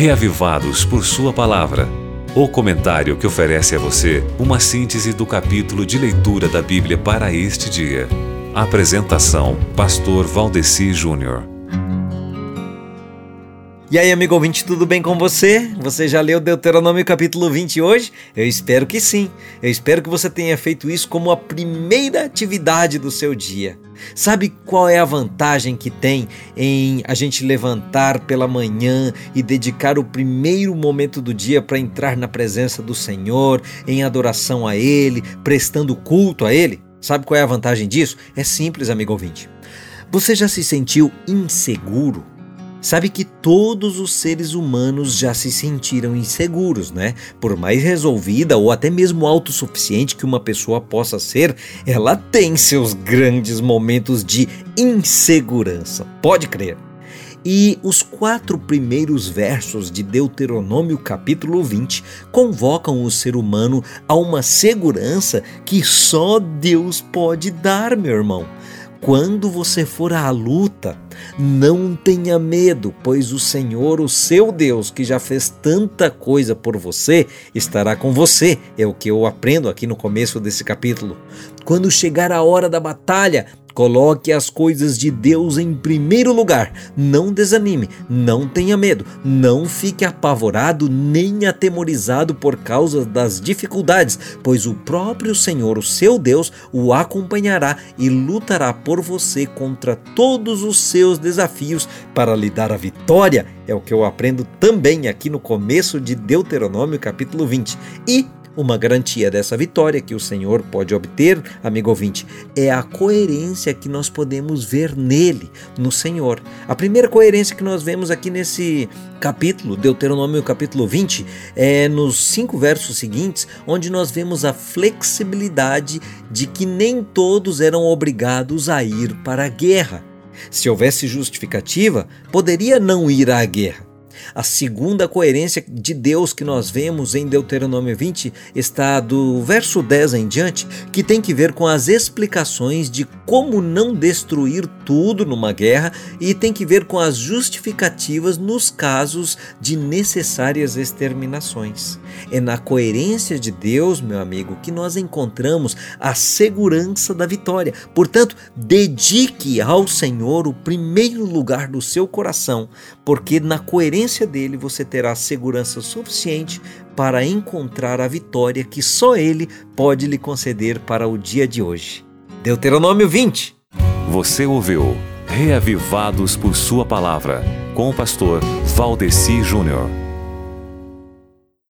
reavivados por Sua Palavra. O comentário que oferece a você uma síntese do capítulo de leitura da Bíblia para este dia. Apresentação: Pastor Valdeci Júnior. E aí, amigo ouvinte, tudo bem com você? Você já leu Deuteronômio capítulo 20 hoje? Eu espero que sim. Eu espero que você tenha feito isso como a primeira atividade do seu dia. Sabe qual é a vantagem que tem em a gente levantar pela manhã e dedicar o primeiro momento do dia para entrar na presença do Senhor, em adoração a Ele, prestando culto a Ele? Sabe qual é a vantagem disso? É simples, amigo ouvinte. Você já se sentiu inseguro? Sabe que todos os seres humanos já se sentiram inseguros, né? Por mais resolvida ou até mesmo autossuficiente que uma pessoa possa ser, ela tem seus grandes momentos de insegurança. Pode crer. E os 4 primeiros versos de Deuteronômio capítulo 20 convocam o ser humano a uma segurança que só Deus pode dar, meu irmão. Quando você for à luta, não tenha medo, pois o Senhor, o seu Deus, que já fez tanta coisa por você, estará com você. É o que eu aprendo aqui no começo desse capítulo. Quando chegar a hora da batalha, coloque as coisas de Deus em primeiro lugar. Não desanime, não tenha medo, não fique apavorado nem atemorizado por causa das dificuldades, pois o próprio Senhor, o seu Deus, o acompanhará e lutará por você contra todos os seus desafios para lhe dar a vitória. É o que eu aprendo também aqui no começo de Deuteronômio capítulo 20. E uma garantia dessa vitória que o Senhor pode obter, amigo ouvinte, é a coerência que nós podemos ver nele, no Senhor. A primeira coerência que nós vemos aqui nesse capítulo, Deuteronômio capítulo 20, é nos 5 versos seguintes, onde nós vemos a flexibilidade de que nem todos eram obrigados a ir para a guerra. Se houvesse justificativa, poderia não ir à guerra. A segunda coerência de Deus que nós vemos em Deuteronômio 20 está do verso 10 em diante, que tem que ver com as explicações de como não destruir tudo numa guerra e tem que ver com as justificativas nos casos de necessárias exterminações. É na coerência de Deus, meu amigo, que nós encontramos a segurança da vitória. Portanto, dedique ao Senhor o primeiro lugar do seu coração, porque na coerência dele você terá segurança suficiente para encontrar a vitória que só ele pode lhe conceder para o dia de hoje. Deuteronômio 20. Você ouviu Reavivados por Sua Palavra, com o pastor Valdeci Júnior.